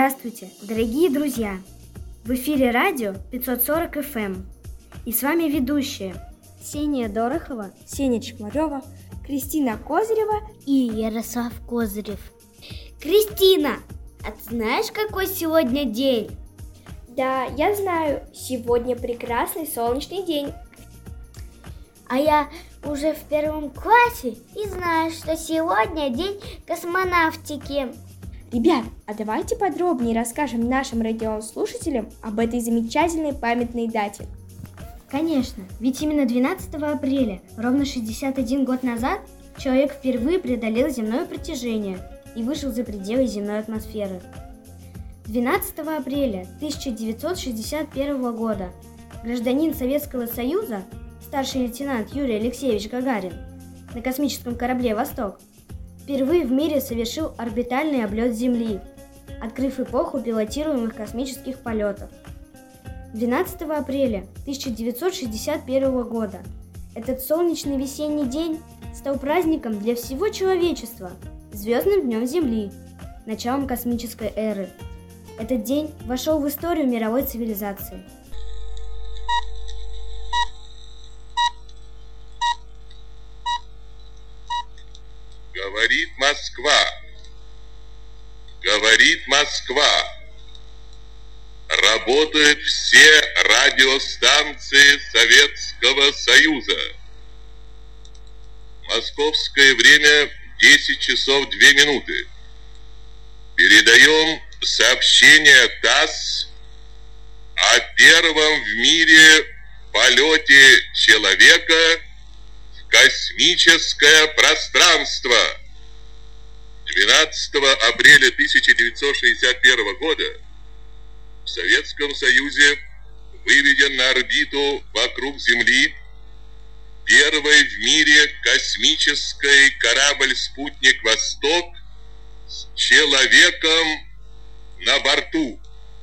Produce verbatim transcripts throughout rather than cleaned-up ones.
Здравствуйте, дорогие друзья! В эфире радио пятьсот сорок эф эм. И с вами ведущие Ксения Дорохова, Сеня Чекмарева, Кристина Козырева и Ярослав Козырев. Кристина, а ты знаешь, какой сегодня день? Да, я знаю, сегодня прекрасный солнечный день. А я уже в первом классе и знаю, что сегодня день космонавтики. Ребят, а давайте подробнее расскажем нашим радиослушателям об этой замечательной памятной дате. Конечно, ведь именно двенадцатого апреля, ровно шестьдесят один год назад, человек впервые преодолел земное притяжение и вышел за пределы земной атмосферы. двенадцатого апреля тысяча девятьсот шестьдесят первого года гражданин Советского Союза, старший лейтенант Юрий Алексеевич Гагарин, на космическом корабле «Восток» впервые в мире совершил орбитальный облет Земли, открыв эпоху пилотируемых космических полетов. двенадцатого апреля тысяча девятьсот шестьдесят первого года этот солнечный весенний день стал праздником для всего человечества, звездным днем Земли, началом космической эры. Этот день вошел в историю мировой цивилизации. Говорит Москва, говорит Москва. Работают все радиостанции Советского Союза. Московское время десять часов две минуты. Передаем сообщение ТАСС о первом в мире полете человека в космическое пространство. двенадцатого апреля тысяча девятьсот шестьдесят первого года в Советском Союзе выведен на орбиту вокруг Земли первый в мире космический корабль-спутник «Восток» с человеком на борту.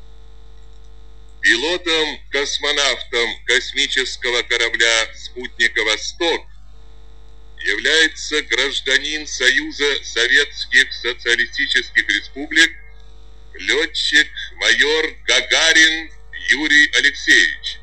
Пилотом-космонавтом космического корабля «Спутника Восток» является гражданин Союза Советских Социалистических Республик, летчик-майор Гагарин Юрий Алексеевич.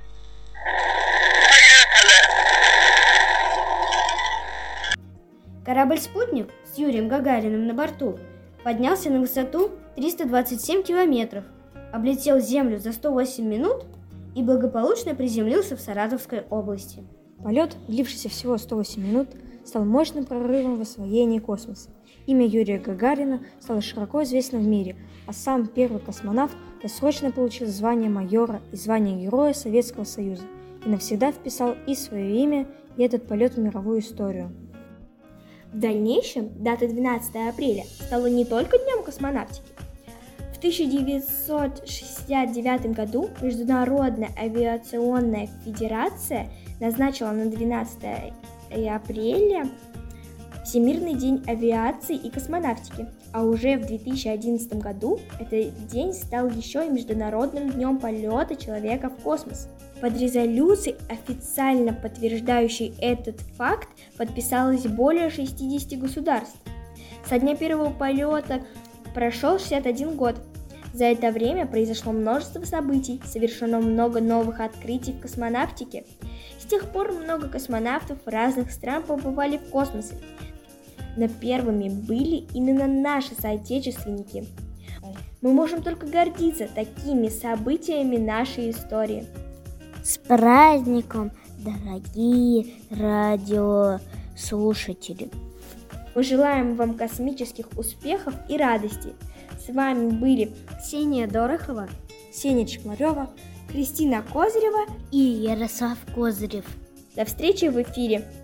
Корабль-спутник с Юрием Гагариным на борту поднялся на высоту триста двадцать семь километров, облетел Землю за сто восемь минут и благополучно приземлился в Саратовской области. Полет, длившийся всего сто восемь минут, стал мощным прорывом в освоении космоса. Имя Юрия Гагарина стало широко известно в мире, а сам первый космонавт досрочно получил звание майора и звание Героя Советского Союза и навсегда вписал и свое имя, и этот полет в мировую историю. В дальнейшем дата двенадцатого апреля стала не только днем космонавтики. В тысяча девятьсот шестьдесят девятом году Международная авиационная федерация назначила на двенадцатое апреля Всемирный день авиации и космонавтики, а уже в две тысячи одиннадцатом году этот день стал еще и Международным днем полета человека в космос. Под резолюцией, официально подтверждающей этот факт, подписалось более шестидесяти государств. Со дня первого полета прошел шестьдесят один год. За это время произошло множество событий, совершено много новых открытий в космонавтике. С тех пор много космонавтов разных стран побывали в космосе. Но первыми были именно наши соотечественники. Мы можем только гордиться такими событиями нашей истории. С праздником, дорогие радиослушатели! Мы желаем вам космических успехов и радости. С вами были Ксения Дорохова, Сеня Чекмарева, Кристина Козырева и Ярослав Козырев. До встречи в эфире!